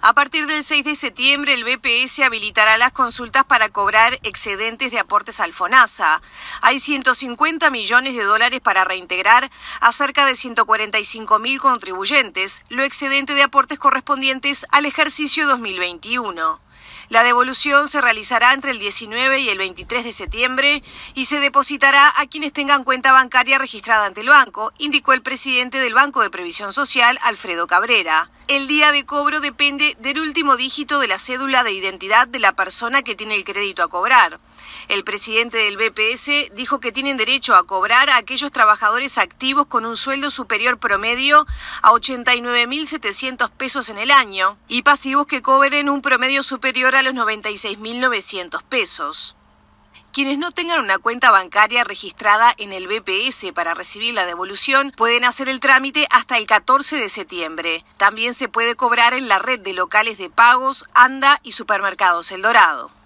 A partir del 6 de septiembre, el BPS habilitará las consultas para cobrar excedentes de aportes al FONASA. Hay 150 millones de dólares para reintegrar a cerca de 145.000 contribuyentes, lo excedente de aportes correspondientes al ejercicio 2021. La devolución se realizará entre el 19 y el 23 de septiembre y se depositará a quienes tengan cuenta bancaria registrada ante el banco, indicó el presidente del Banco de Previsión Social, Alfredo Cabrera. El día de cobro depende del último dígito de la cédula de identidad de la persona que tiene el crédito a cobrar. El presidente del BPS dijo que tienen derecho a cobrar a aquellos trabajadores activos con un sueldo superior promedio a 89.700 pesos en el año y pasivos que cobren un promedio superior a los 96.900 pesos. Quienes no tengan una cuenta bancaria registrada en el BPS para recibir la devolución pueden hacer el trámite hasta el 14 de septiembre. También se puede cobrar en la red de locales de pagos, ANDA y Supermercados El Dorado.